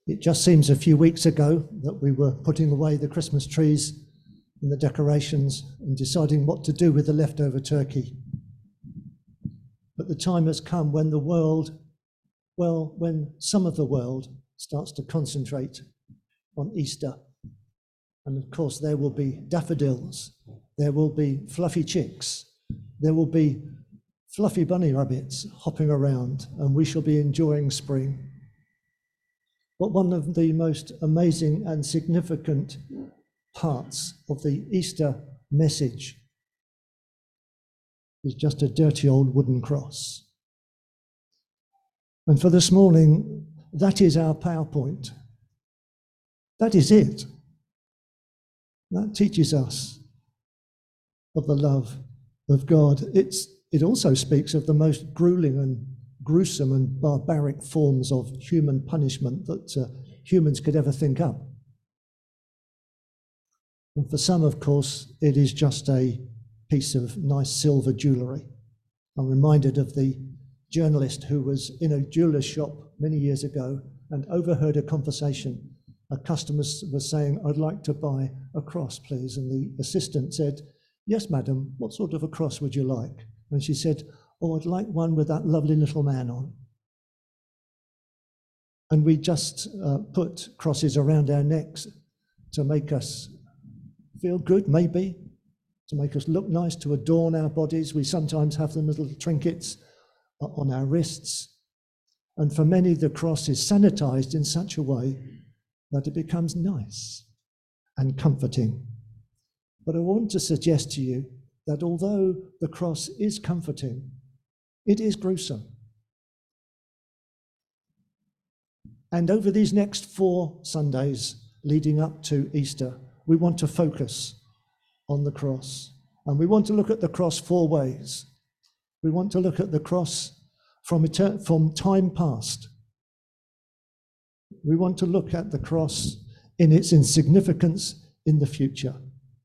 It just seems a few weeks ago that we were putting away the Christmas trees and the decorations and deciding what to do with the leftover turkey. But the time has come when the world, when some of the world starts to concentrate on Easter. And of course, there will be daffodils, there will be fluffy chicks, there will be fluffy bunny rabbits hopping around, and we shall be enjoying spring. But one of the most amazing and significant parts of the Easter message is just a dirty old wooden cross. And for this morning, that is our PowerPoint. That is it. That teaches us of the love of God. It also speaks of the most grueling and gruesome and barbaric forms of human punishment that humans could ever think up. And for some, of course, it is just a piece of nice silver jewellery. I'm reminded of the journalist who was in a jeweller's shop many years ago and overheard a conversation. A customer was saying, "I'd like to buy a cross, please." And the assistant said, "Yes, madam, what sort of a cross would you like?" And she said, "Oh, I'd like one with that lovely little man on." And we just put crosses around our necks to make us feel good, maybe, to make us look nice, to adorn our bodies. We sometimes have them as little trinkets on our wrists. And for many, the cross is sanitized in such a way that it becomes nice and comforting. But I want to suggest to you that although the cross is comforting, it is gruesome. And over these next 4 Sundays leading up to Easter, we want to focus on the cross. And we want to look at the cross 4 ways. We want to look at the cross from time past. We want to look at the cross in its insignificance in the future.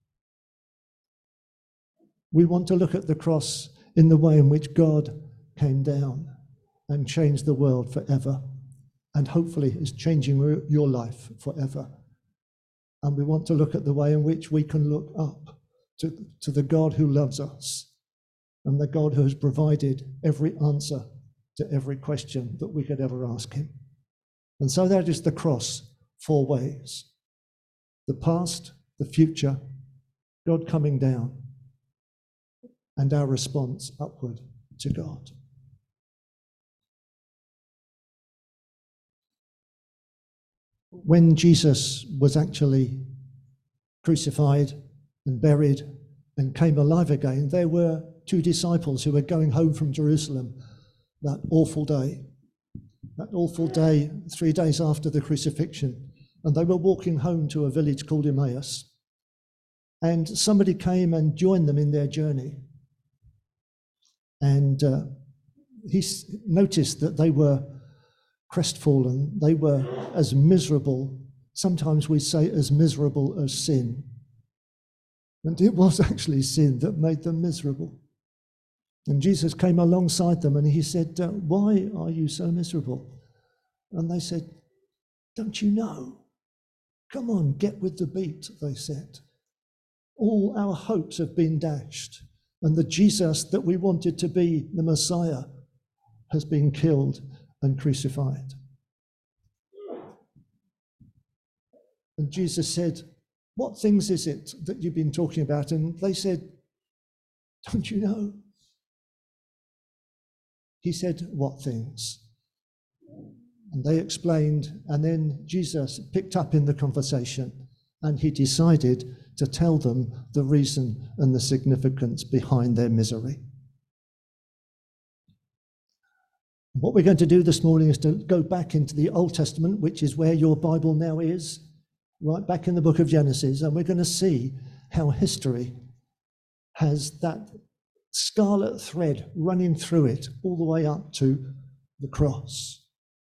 We want to look at the cross in the way in which God came down and changed the world forever, and hopefully is changing your life forever. And we want to look at the way in which we can look up to the God who loves us and the God who has provided every answer to every question that we could ever ask him. And so that is the cross 4 ways: the past, the future, God coming down, and our response upward to God. When Jesus was actually crucified and buried and came alive again, there were 2 disciples who were going home from Jerusalem that awful day. 3 days after the crucifixion, and they were walking home to a village called Emmaus. And somebody came and joined them in their journey. And he noticed that they were crestfallen. They were as miserable, sometimes we say as miserable as sin. And it was actually sin that made them miserable. And Jesus came alongside them and he said, "Why are you so miserable?" And they said, "Don't you know? Come on, get with the beat," they said. "All our hopes have been dashed, and the Jesus that we wanted to be the Messiah has been killed and crucified." And Jesus said, "What things is it that you've been talking about?" And they said, "Don't you know?" He said, "What things?" And they explained, and then Jesus picked up in the conversation and he decided to tell them the reason and the significance behind their misery. What we're going to do this morning is to go back into the Old Testament, which is where your Bible now is, right back in the book of Genesis, and we're going to see how history has that scarlet thread running through it all the way up to the cross.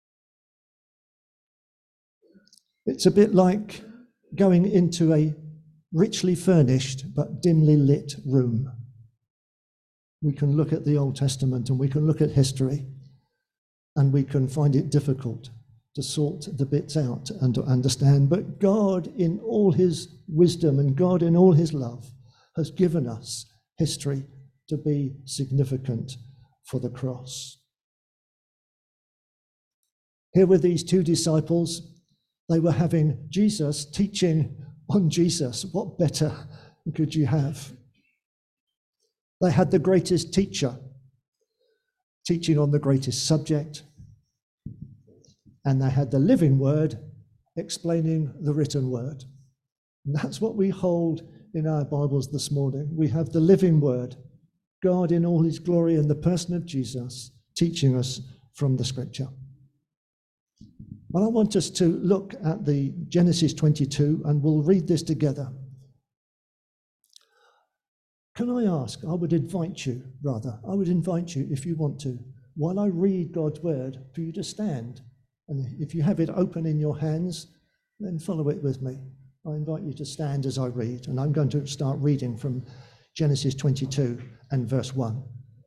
It's a bit like going into a richly furnished but dimly lit room. We can look at the Old Testament and we can look at history and we can find it difficult to sort the bits out and to understand. But God, in all his wisdom and God, in all his love, has given us history to be significant for the cross. Here were these two disciples. They were having Jesus teaching on Jesus. What better could you have? They had the greatest teacher teaching on the greatest subject, and they had the living word explaining the written word. And that's what we hold in our Bibles this morning. We have the living word, God in all his glory in the person of Jesus, teaching us from the scripture. And I want us to look at the Genesis 22, and we'll read this together. Can I ask, I would invite you, if you want to, while I read God's word, for you to stand. And if you have it open in your hands, then follow it with me. I invite you to stand as I read, and I'm going to start reading from Genesis 22 and verse 1.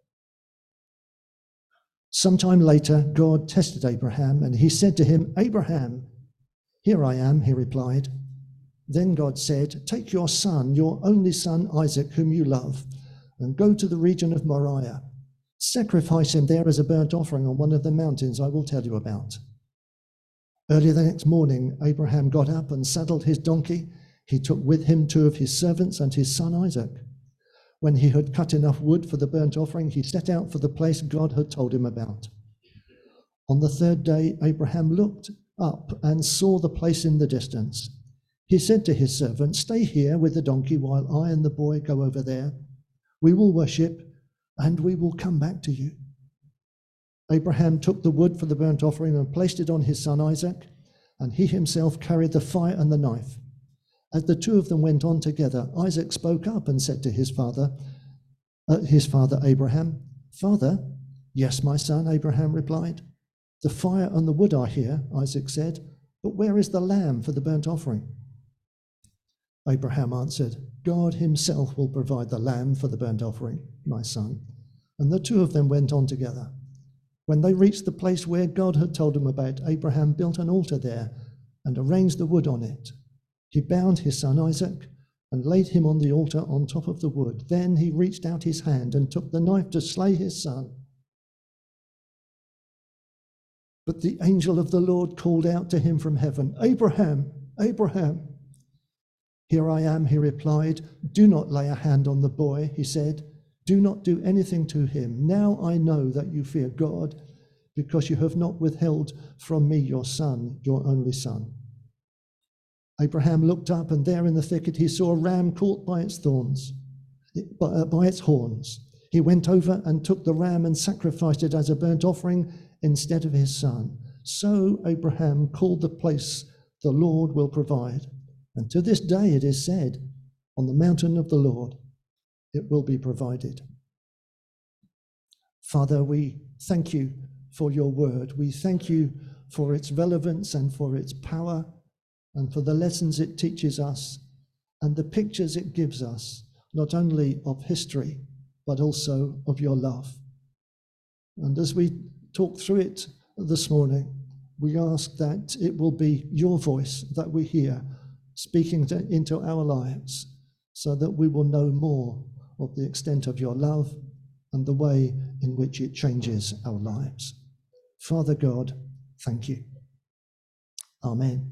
Sometime later, God tested Abraham, and he said to him, "Abraham." "Here I am," he replied. Then God said, "Take your son, your only son Isaac, whom you love, and go to the region of Moriah. Sacrifice him there as a burnt offering on one of the mountains I will tell you about." Early the next morning, Abraham got up and saddled his donkey. He took with him 2 of his servants and his son Isaac. When he had cut enough wood for the burnt offering, he set out for the place God had told him about. On the third day, Abraham looked up and saw the place in the distance. He said to his servant, "Stay here with the donkey while I and the boy go over there. We will worship and we will come back to you." Abraham took the wood for the burnt offering and placed it on his son Isaac, and he himself carried the fire and the knife. As the two of them went on together, Isaac spoke up and said to his father Abraham, "Father?" "Yes, my son," Abraham replied. "The fire and the wood are here," Isaac said, "but where is the lamb for the burnt offering?" Abraham answered, "God himself will provide the lamb for the burnt offering, my son." And the two of them went on together. When they reached the place where God had told him about, Abraham built an altar there and arranged the wood on it. He bound his son Isaac and laid him on the altar on top of the wood. Then he reached out his hand and took the knife to slay his son. But the angel of the Lord called out to him from heaven, "Abraham, Abraham." "Here I am," he replied. "Do not lay a hand on the boy," he said. "Do not do anything to him. Now I know that you fear God, because you have not withheld from me your son, your only son." Abraham looked up, and there in the thicket he saw a ram caught by its horns. He went over and took the ram and sacrificed it as a burnt offering instead of his son. So Abraham called the place, "The Lord will provide." And to this day it is said, "On the mountain of the Lord it will be provided." Father, we thank you for your word. We thank you for its relevance and for its power, and for the lessons it teaches us and the pictures it gives us, not only of history, but also of your love. And as we talk through it this morning, we ask that it will be your voice that we hear speaking into our lives, so that we will know more of the extent of your love and the way in which it changes our lives. Father God, thank you. Amen.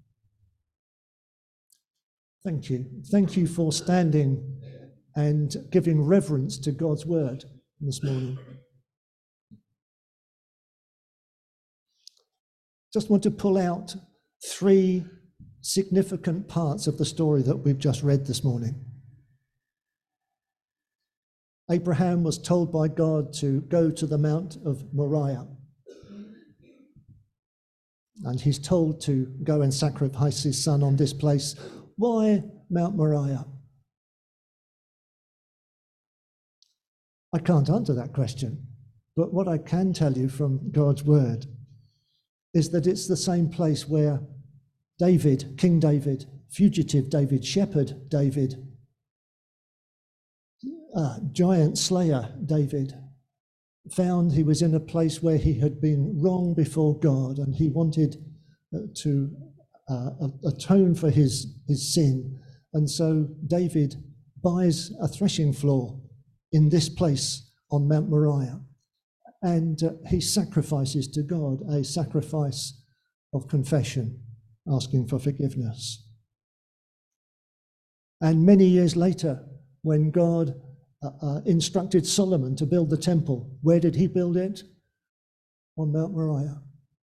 Thank you. Thank you for standing and giving reverence to God's word this morning. Just want to pull out 3 significant parts of the story that we've just read this morning. Abraham was told by God to go to the Mount of Moriah. And he's told to go and sacrifice his son on this place. Why Mount Moriah? I can't answer that question, but what I can tell you from God's word is that it's the same place where David, King David, fugitive David, shepherd David, giant slayer David, found he was in a place where he had been wrong before God, and he wanted to atone for his sin. And so David buys a threshing floor in this place on Mount Moriah, and he sacrifices to God a sacrifice of confession, asking for forgiveness. And many years later, when God instructed Solomon to build the temple, where did he build it? On Mount Moriah.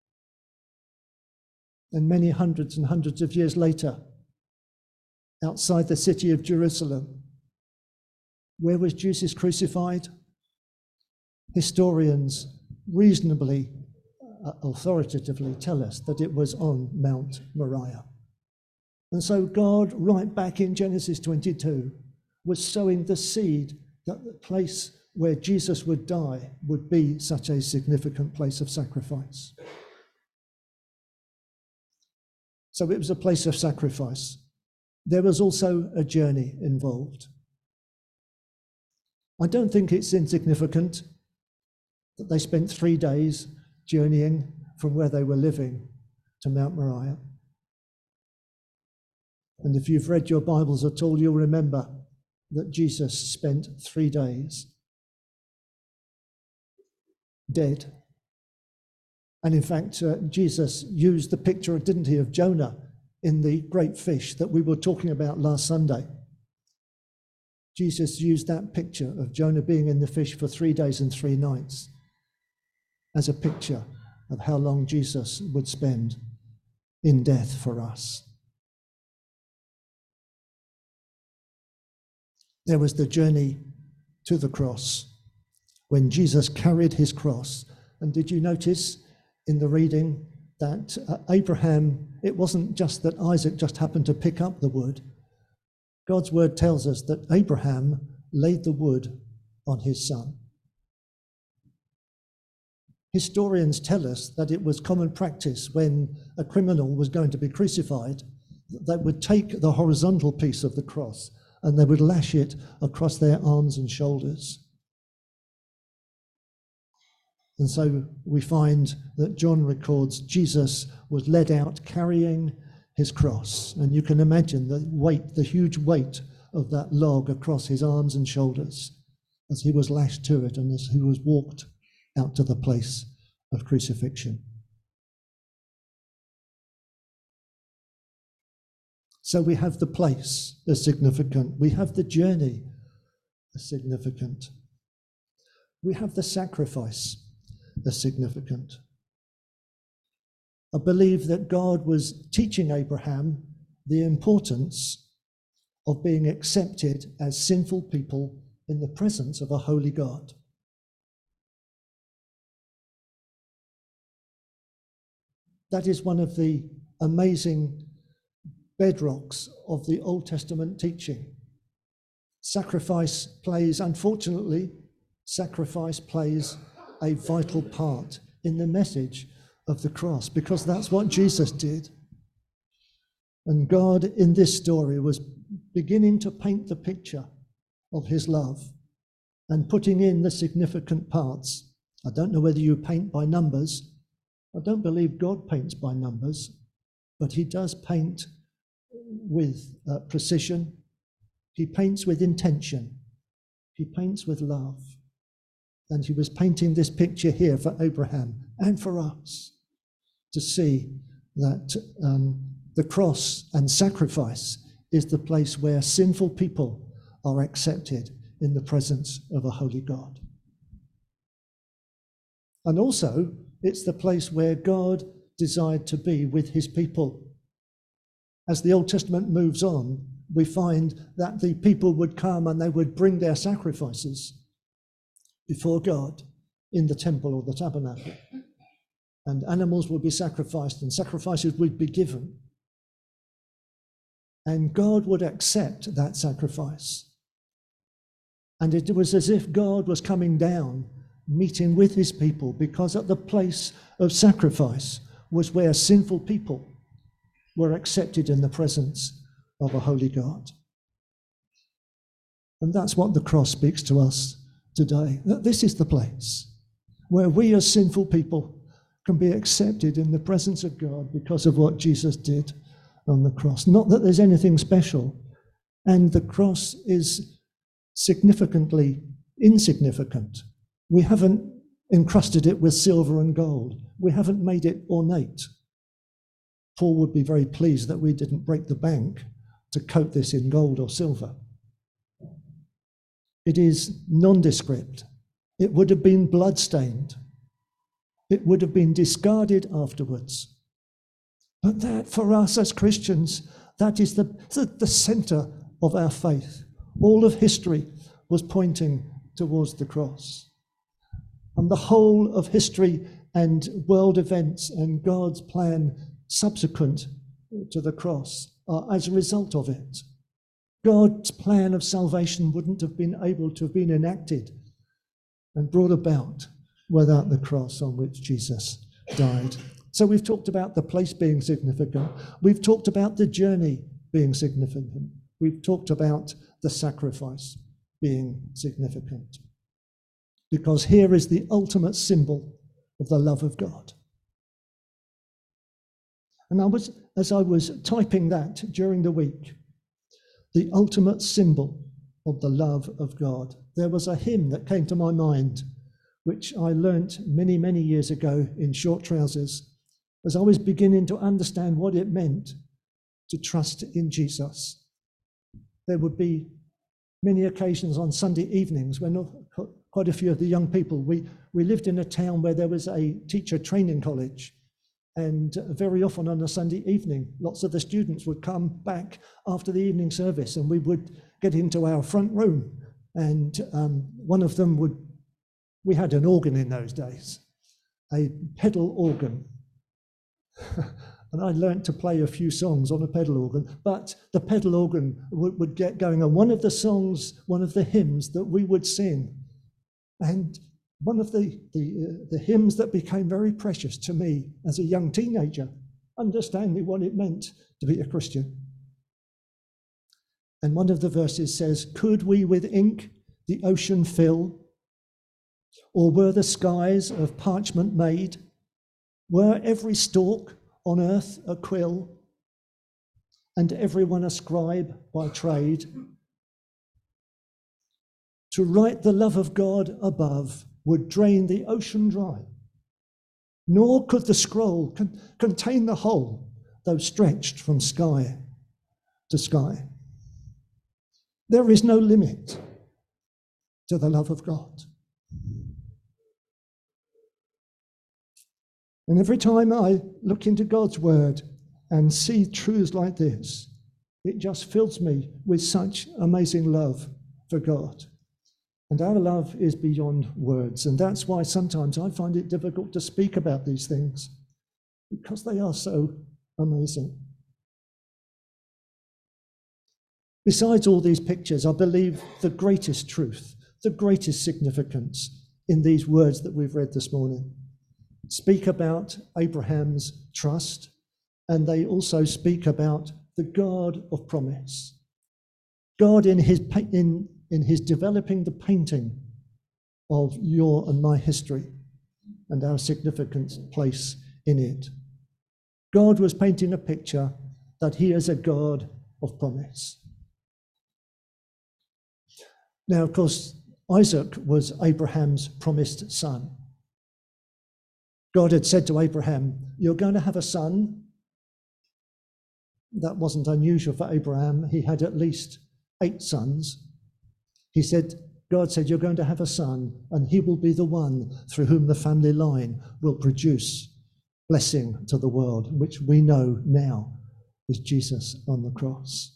And many hundreds and hundreds of years later, outside the city of Jerusalem, where was Jesus crucified? Historians reasonably, authoritatively tell us that it was on Mount Moriah. And so God, right back in Genesis 22, was sowing the seed that the place where Jesus would die would be such a significant place of sacrifice. So it was a place of sacrifice. There was also a journey involved. I don't think it's insignificant that they spent 3 days journeying from where they were living to Mount Moriah. And if you've read your Bibles at all, you'll remember that Jesus spent 3 days dead. And in fact, Jesus used the picture, didn't he, of Jonah in the great fish that we were talking about last Sunday. Jesus used that picture of Jonah being in the fish for 3 days and 3 nights as a picture of how long Jesus would spend in death for us. There was the journey to the cross when Jesus carried his cross. And did you notice in the reading that Abraham, it wasn't just that Isaac just happened to pick up the wood. God's word tells us that Abraham laid the wood on his son. Historians tell us that it was common practice when a criminal was going to be crucified, they would take the horizontal piece of the cross and they would lash it across their arms and shoulders. And so we find that John records Jesus was led out carrying his cross. And you can imagine the weight, the huge weight of that log across his arms and shoulders as he was lashed to it and as he was walked out to the place of crucifixion. So we have the place as significant. We have the journey as significant. We have the sacrifice as significant. I believe that God was teaching Abraham the importance of being accepted as sinful people in the presence of a holy God. That is one of the amazing bedrocks of the Old Testament teaching. Unfortunately, sacrifice plays a vital part in the message of the cross, because that's what Jesus did. And God in this story was beginning to paint the picture of his love and putting in the significant parts. I don't know whether you paint by numbers. I don't believe God paints by numbers, but he does paint with precision. He paints with intention. He paints with love. And he was painting this picture here for Abraham and for us to see that the cross and sacrifice is the place where sinful people are accepted in the presence of a holy God. And also, it's the place where God desired to be with his people. As the Old Testament moves on, we find that the people would come and they would bring their sacrifices before God in the temple or the tabernacle. And animals would be sacrificed and sacrifices would be given. And God would accept that sacrifice. And it was as if God was coming down, meeting with his people, because at the place of sacrifice was where sinful people were accepted in the presence of a holy God. And that's what the cross speaks to us today, that this is the place. where we as sinful people can be accepted in the presence of God because of what Jesus did on the cross. Not that there's anything special, and the cross is significantly insignificant. We haven't encrusted it with silver and gold. We haven't made it ornate. Paul would be very pleased that we didn't break the bank to coat this in gold or silver. It is nondescript. It would have been blood-stained. It would have been discarded afterwards. But that, for us as Christians, that is the center of our faith. All of history was pointing towards the cross. And the whole of history and world events and God's plan subsequent to the cross are as a result of it. God's plan of salvation wouldn't have been able to have been enacted and brought about without the cross on which Jesus died. So we've talked about the place being significant. We've talked about the journey being significant. We've talked about the sacrifice being significant. Because here is the ultimate symbol of the love of God. And as I was typing that during the week, the ultimate symbol of the love of God, there was a hymn that came to my mind, which I learnt many, many years ago in short trousers, as I was beginning to understand what it meant to trust in Jesus. There would be many occasions on Sunday evenings when quite a few of the young people, we lived in a town where there was a teacher training college. And very often on a Sunday evening, lots of the students would come back after the evening service and we would get into our front room. And one of them we had an organ in those days, a pedal organ. And I learnt to play a few songs on a pedal organ, but the pedal organ would get going. And one of the hymns that we would sing, and one of the hymns that became very precious to me as a young teenager, understanding what it meant to be a Christian. And one of the verses says, "Could we with ink the ocean fill, or were the skies of parchment made? Were every stalk on earth a quill, and everyone a scribe by trade? To write the love of God above would drain the ocean dry, nor could the scroll contain the whole, though stretched from sky to sky." There is no limit to the love of God. And every time I look into God's word and see truths like this, it just fills me with such amazing love for God. And our love is beyond words. And that's why sometimes I find it difficult to speak about these things, because they are so amazing. Besides all these pictures, I believe the greatest truth, the greatest significance in these words that we've read this morning speak about Abraham's trust, and they also speak about the God of promise. God in his developing the painting of your and my history and our significant place in it. God was painting a picture that he is a God of promise. Now, of course, Isaac was Abraham's promised son. God had said to Abraham, "You're going to have a son." That wasn't unusual for Abraham. He had at least 8 sons. God said, "You're going to have a son, and he will be the one through whom the family line will produce blessing to the world," which we know now is Jesus on the cross.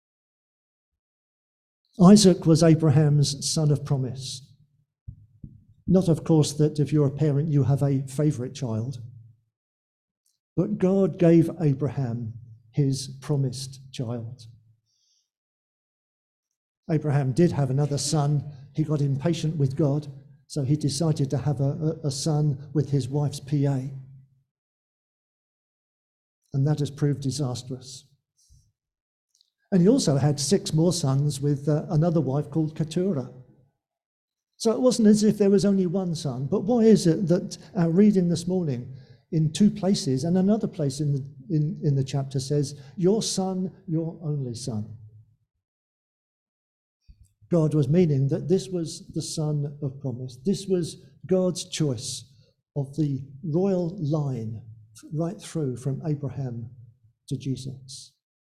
Isaac was Abraham's son of promise. Not, of course, that if you're a parent, you have a favorite child, but God gave Abraham his promised child. Abraham did have another son. He got impatient with God, so he decided to have a son with his wife's PA. And that has proved disastrous. And he also had 6 more sons with another wife called Keturah. So it wasn't as if there was only one son. But why is it that our reading this morning in two places and another place in the chapter says, your son, your only son? God was meaning that this was the son of promise. This was God's choice of the royal line right through from Abraham to Jesus.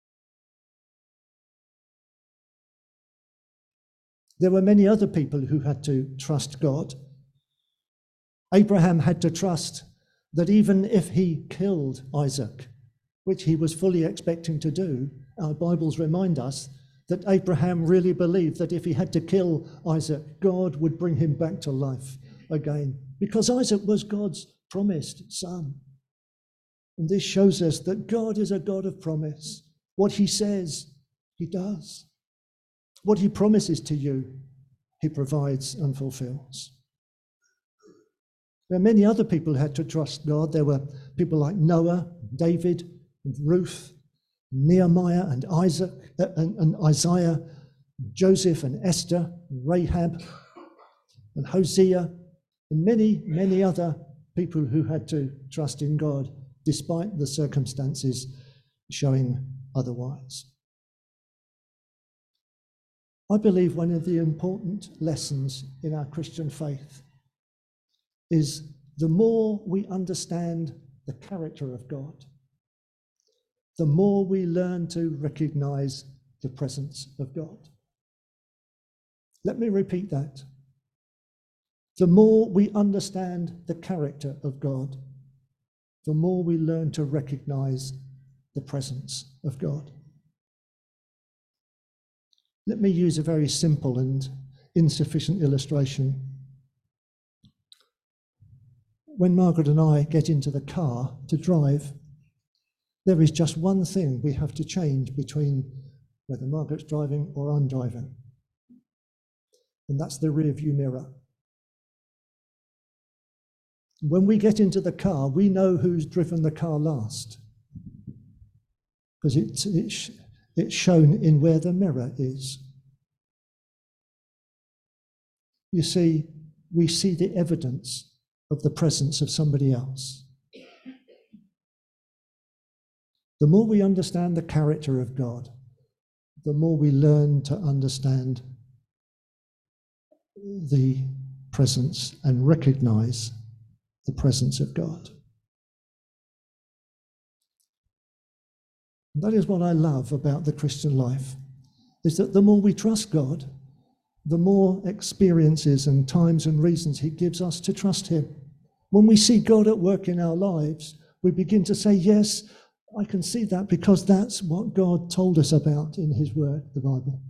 There were many other people who had to trust God. Abraham had to trust that even if he killed Isaac, which he was fully expecting to do, our Bibles remind us that Abraham really believed that if he had to kill Isaac, God would bring him back to life again, because Isaac was God's promised son. And this shows us that God is a God of promise. What he says, he does. What he promises to you, he provides and fulfills. There are many other people who had to trust God. There were people like Noah, David, and Ruth, Nehemiah and Isaac and Isaiah, Joseph and Esther, Rahab and Hosea, and many, many other people who had to trust in God despite the circumstances showing otherwise. I believe one of the important lessons in our Christian faith is the more we understand the character of God, the more we learn to recognize the presence of God. Let me repeat that. The more we understand the character of God, the more we learn to recognize the presence of God. Let me use a very simple and insufficient illustration. When Margaret and I get into the car to drive, there is just one thing we have to change between whether Margaret's driving or I'm driving, and that's the rear view mirror. When we get into the car, we know who's driven the car last, because it's shown in where the mirror is. You see, we see the evidence of the presence of somebody else. The more we understand the character of God, the more we learn to understand the presence and recognize the presence of God. And that is what I love about the Christian life, is that the more we trust God, the more experiences and times and reasons he gives us to trust him. When we see God at work in our lives, we begin to say, yes, I can see that because that's what God told us about in his word, the Bible.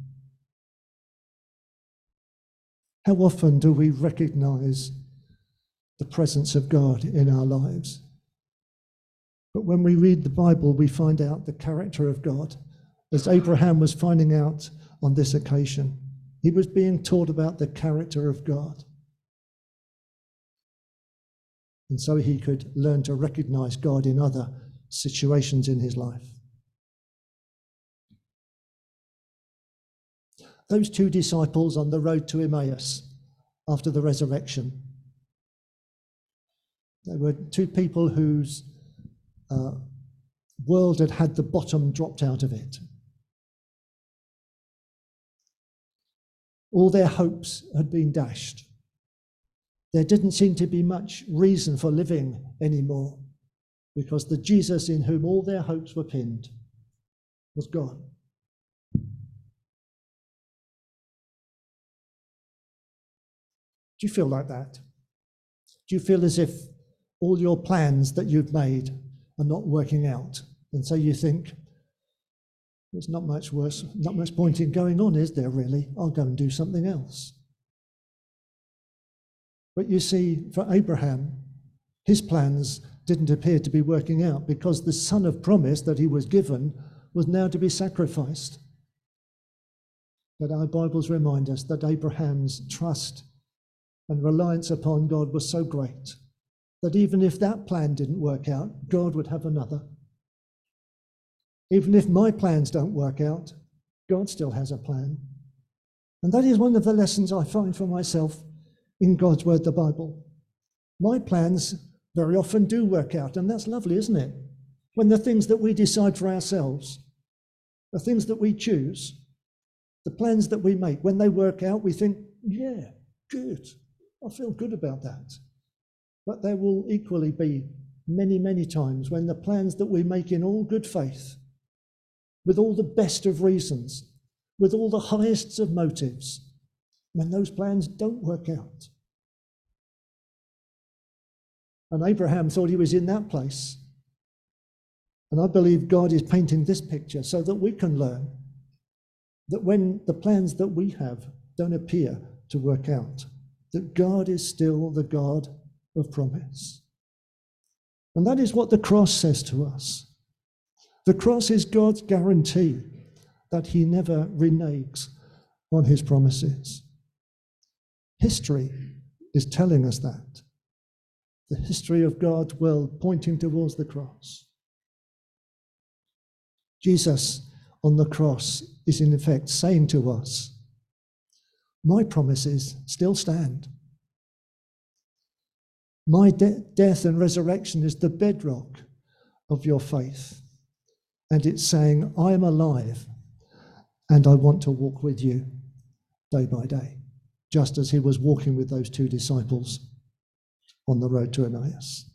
How often do we recognize the presence of God in our lives? But when we read the Bible, we find out the character of God, as Abraham was finding out on this occasion. He was being taught about the character of God. And so he could learn to recognize God in other situations in his life. Those two disciples on the road to Emmaus after the resurrection, they were two people whose world had had the bottom dropped out of it. All their hopes had been dashed. There didn't seem to be much reason for living anymore, because the Jesus in whom all their hopes were pinned was gone. Do you feel like that? Do you feel as if all your plans that you've made are not working out? And so you think, there's not much point in going on, is there really? I'll go and do something else. But you see, for Abraham, his plans didn't appear to be working out, because the son of promise that he was given was now to be sacrificed. But our Bibles remind us that Abraham's trust and reliance upon God was so great that even if that plan didn't work out, God would have another. Even if my plans don't work out, God still has a plan. And that is one of the lessons I find for myself in God's word, the Bible. My plans very often do work out, and that's lovely, isn't it? When the things that we decide for ourselves, the things that we choose, the plans that we make, when they work out, we think, yeah, good. I feel good about that. But there will equally be many, many times when the plans that we make in all good faith, with all the best of reasons, with all the highest of motives, when those plans don't work out. And Abraham thought he was in that place. And I believe God is painting this picture so that we can learn that when the plans that we have don't appear to work out, that God is still the God of promise. And that is what the cross says to us. The cross is God's guarantee that he never reneges on his promises. History is telling us that. The history of God's world pointing towards the cross. Jesus on the cross is in effect saying to us, my promises still stand. My death and resurrection is the bedrock of your faith. And it's saying, I am alive and I want to walk with you day by day, just as he was walking with those two disciples on the road to Emmaus.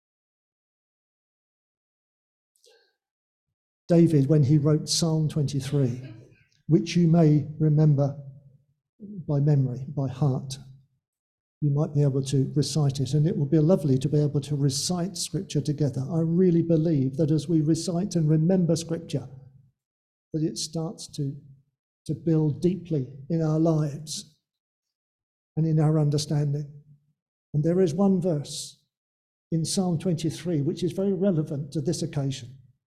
David, when he wrote Psalm 23, which you may remember by memory, by heart, you might be able to recite it, and it will be lovely to be able to recite Scripture together. I really believe that as we recite and remember Scripture, that it starts to build deeply in our lives and in our understanding. And there is one verse in Psalm 23 which is very relevant to this occasion.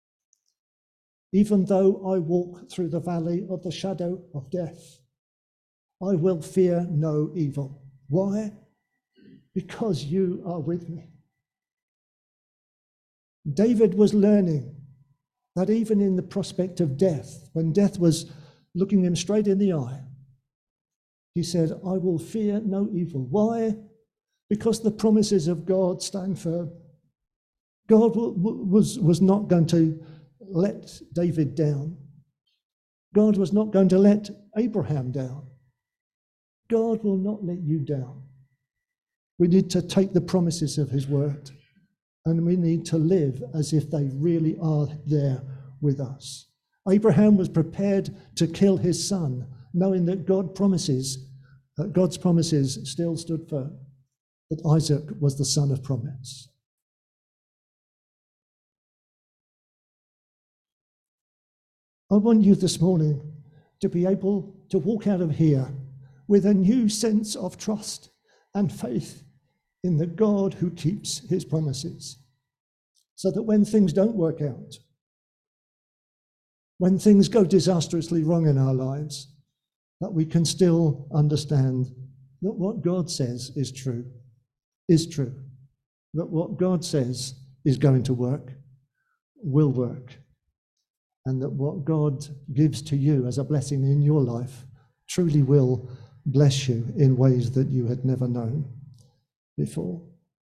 Even though I walk through the valley of the shadow of death, I will fear no evil. Why? Because you are with me. David was learning that even in the prospect of death, when death was looking him straight in the eye, he said, I will fear no evil. Why? Because the promises of God stand firm. God was not going to let David down. God was not going to let Abraham down. God will not let you down. We need to take the promises of his word and we need to live as if they really are there with us. Abraham was prepared to kill his son, knowing that God's promises still stood firm, that Isaac was the son of promise. I want you this morning to be able to walk out of here with a new sense of trust and faith in the God who keeps his promises, so that when things don't work out, when things go disastrously wrong in our lives, that we can still understand that what God says is true, that what God says is going to work, will work, and that what God gives to you as a blessing in your life truly will bless you in ways that you had never known before.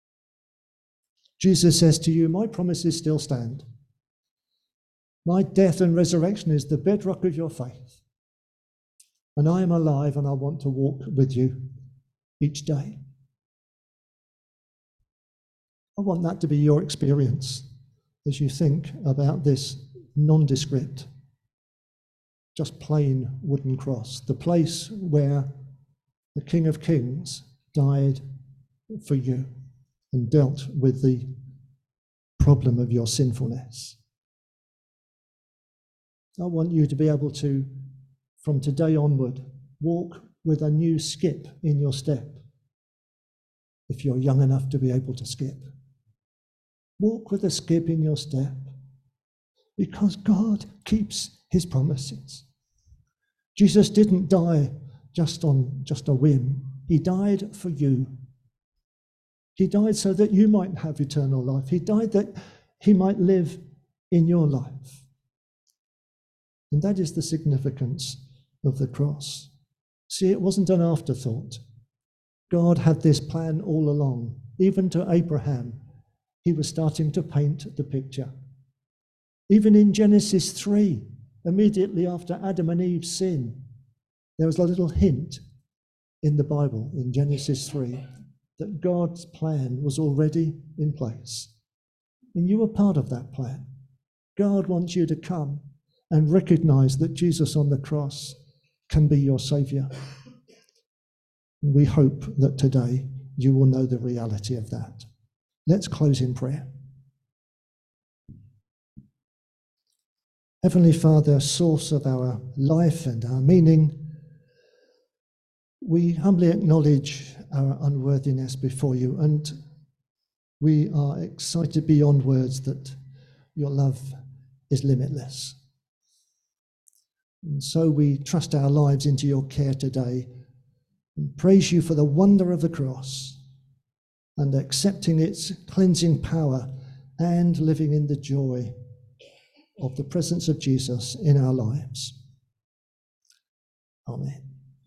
Jesus says to you, my promises still stand. My death and resurrection is the bedrock of your faith. And I am alive and I want to walk with you each day. I want that to be your experience as you think about this nondescript, just plain wooden cross, the place where the King of Kings died for you and dealt with the problem of your sinfulness. I want you to be able to, from today onward, walk with a new skip in your step, if you're young enough to be able to skip. Walk with a skip in your step, because God keeps his promises. Jesus didn't die just on a whim. He died for you. He died so that you might have eternal life. He died that he might live in your life. And that is the significance of the cross. See, it wasn't an afterthought. God had this plan all along. Even to Abraham, he was starting to paint the picture. Even in Genesis 3, immediately after Adam and Eve's sin, there was a little hint in the Bible, in Genesis 3, that God's plan was already in place. And you were part of that plan. God wants you to come and recognize that Jesus on the cross can be your Saviour. We hope that today you will know the reality of that. Let's close in prayer. Heavenly Father, source of our life and our meaning, we humbly acknowledge our unworthiness before you, and we are excited beyond words that your love is limitless. And so we trust our lives into your care today and praise you for the wonder of the cross and accepting its cleansing power and living in the joy of the presence of Jesus in our lives. Amen.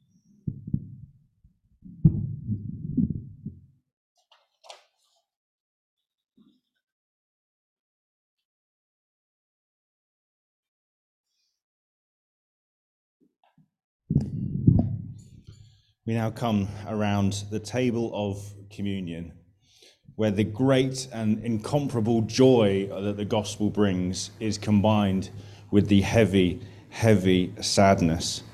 We now come around the table of communion, where the great and incomparable joy that the gospel brings is combined with the heavy, heavy sadness.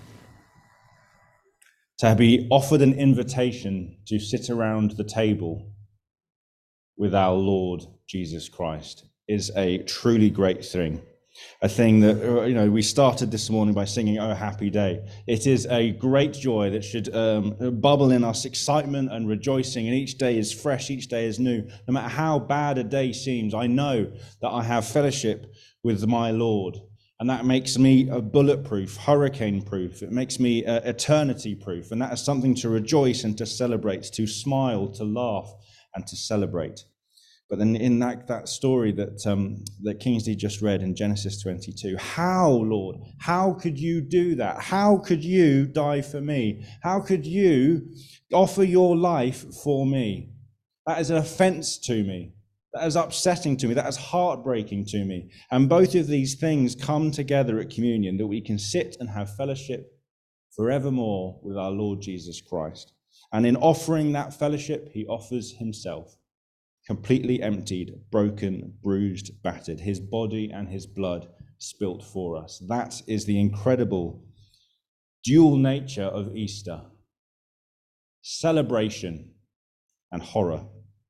To be offered an invitation to sit around the table with our Lord Jesus Christ is a truly great thing. A thing that, we started this morning by singing, "Oh, happy day." It is a great joy that should bubble in us excitement and rejoicing, and each day is fresh, each day is new. No matter how bad a day seems, I know that I have fellowship with my Lord, and that makes me bulletproof, hurricane-proof. It makes me eternity-proof, and that is something to rejoice and to celebrate, to smile, to laugh, and to celebrate. But then in that story that Kingsley just read in Genesis 22, how, Lord, how could you do that? How could you die for me? How could you offer your life for me? That is an offense to me. That is upsetting to me. That is heartbreaking to me. And both of these things come together at communion, that we can sit and have fellowship forevermore with our Lord Jesus Christ. And in offering that fellowship, he offers himself. Completely emptied, broken, bruised, battered, his body and his blood spilt for us. That is the incredible dual nature of Easter: celebration and horror.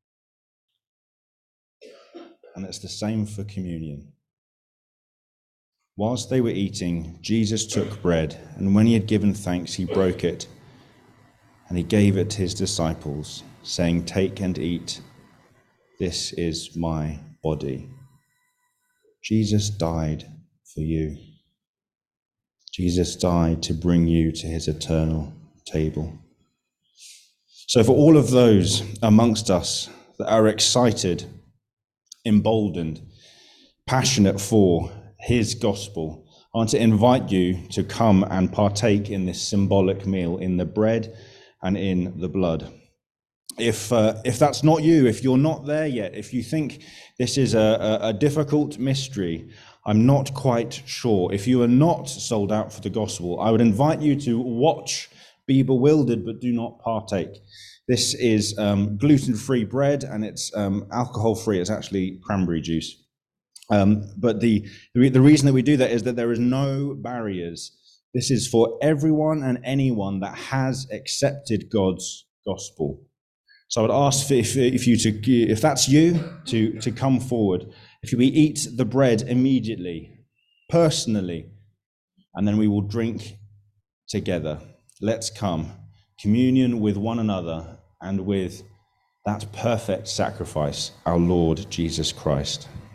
And it's the same for communion. Whilst they were eating, Jesus took bread, and when he had given thanks, he broke it, and he gave it to his disciples, saying, "Take and eat. This is my body." Jesus died for you. Jesus died to bring you to his eternal table. So for all of those amongst us that are excited, emboldened, passionate for his gospel, I want to invite you to come and partake in this symbolic meal, in the bread and in the blood. If that's not you, if you're not there yet, if you think this is a difficult mystery, I'm not quite sure. If you are not sold out for the gospel, I would invite you to watch, be bewildered, but do not partake. This is gluten-free bread, and it's alcohol-free. It's actually cranberry juice. But the reason that we do that is that there is no barriers. This is for everyone and anyone that has accepted God's gospel. So I would ask if that's you, to come forward. If we eat the bread immediately, personally, and then we will drink together. Let's come. Communion with one another and with that perfect sacrifice, our Lord Jesus Christ.